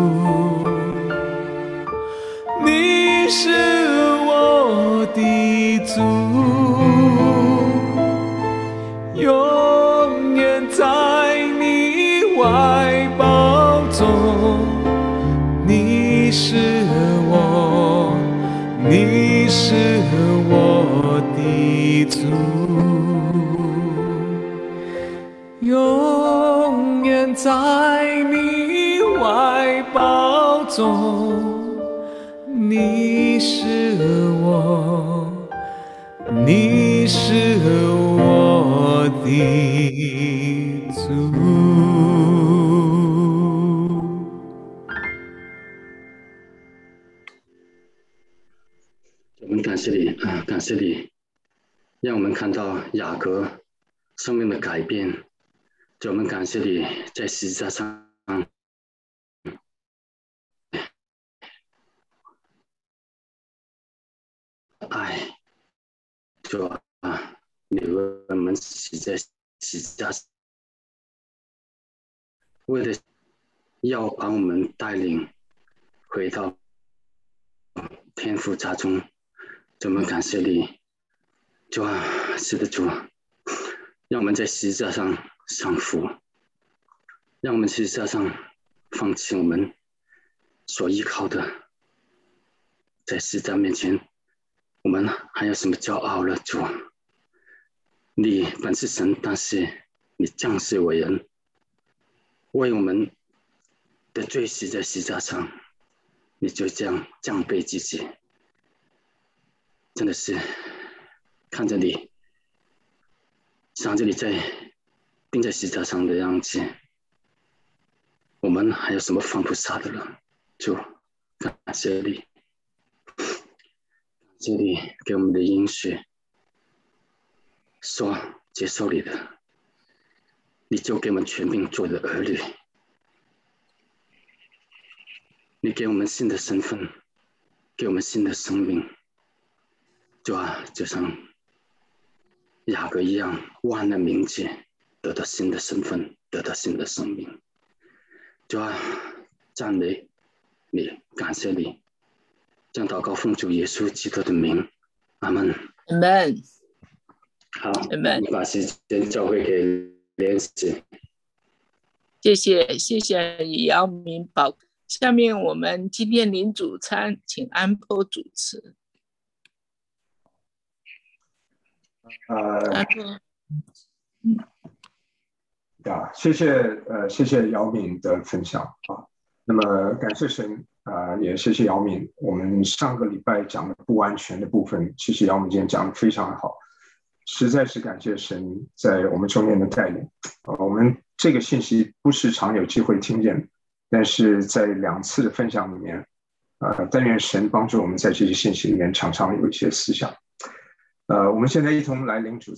你是我的主，永远在你怀抱中。你是我，你是我的主，永远在你怀抱中。你是我，你是我的主。 们感谢你感谢你，让我们看到雅各生命的改变。主，我们感谢你在十字架上爱，主啊，你为我们死在十字架上，为了要把我们带领回到天父家中。主，我们感谢你，主啊，是的主，让我们在十字架上降服，让我们十字架上放弃我们所依靠的，在十字架面前，我们还有什么骄傲了？主，你本是神，但是你降世为人，为我们的罪死在十字架上，你就这样降卑自己，真的是看着你，想着你在钉在十字架上的样子，我们还有什么放不下的了？主，感谢你，感谢你给我们的应许，说接受你的，你就给我们权柄做的儿女，你给我们新的身份，给我们新的生命。主啊，就像雅各一样，忘了名字，得到新的身份，得到新的生命。主啊，赞美你，感谢你，将祷告奉主耶稣基督的名，阿门。 Amen。 好， Amen。 把时间交回给连子。 谢谢姚明宝。下面我们今天领主餐，请安波主持。安波。 谢谢姚敏的分享啊。那么感谢神也谢谢姚敏。我们上个礼拜讲的不完全的部分，其实姚敏今天讲的非常好，实在是感谢神在我们中间的带领。我们这个信息不是常有机会听见，但是在2次的分享里面，但愿神帮助我们在这些信息里面常常有一些思想。我们现在一同来领主。